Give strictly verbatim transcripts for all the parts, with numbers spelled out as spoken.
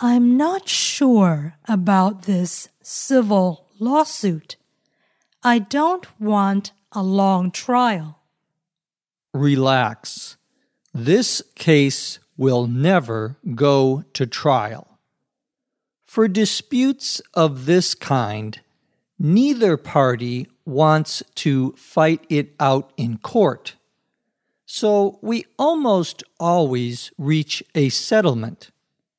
I'm not sure about this civil lawsuit. I don't want a long trial. Relax. This case will never go to trial. For disputes of this kind, neither party wants to fight it out in court, so we almost always reach a settlement.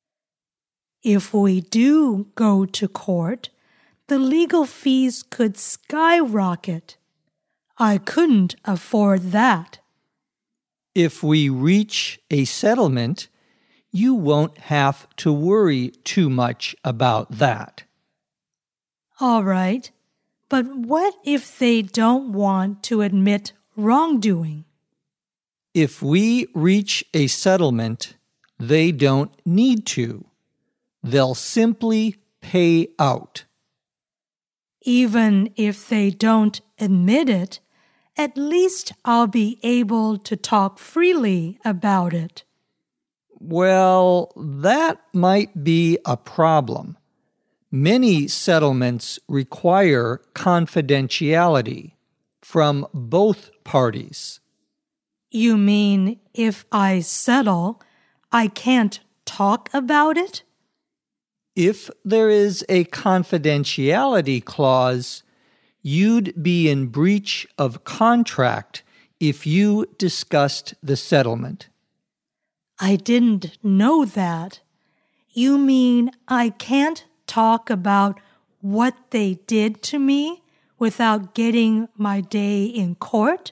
If we do go to court, the legal fees could skyrocket. I couldn't afford that. If we reach a settlement, you won't have to worry too much about that. All right, but what if they don't want to admit wrongdoing? If we reach a settlement, they don't need to. They'll simply pay out. Even if they don't admit it, at least I'll be able to talk freely about it. Well, that might be a problem. Many settlements require confidentiality from both parties. You mean if I settle, I can't talk about it? If there is a confidentiality clause, you'd be in breach of contract if you discussed the settlement. I didn't know that. You mean I can't talk about what they did to me without getting my day in court?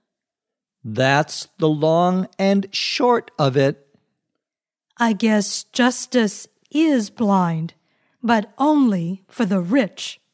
That's the long and short of it. I guess justice is blind, but only for the rich.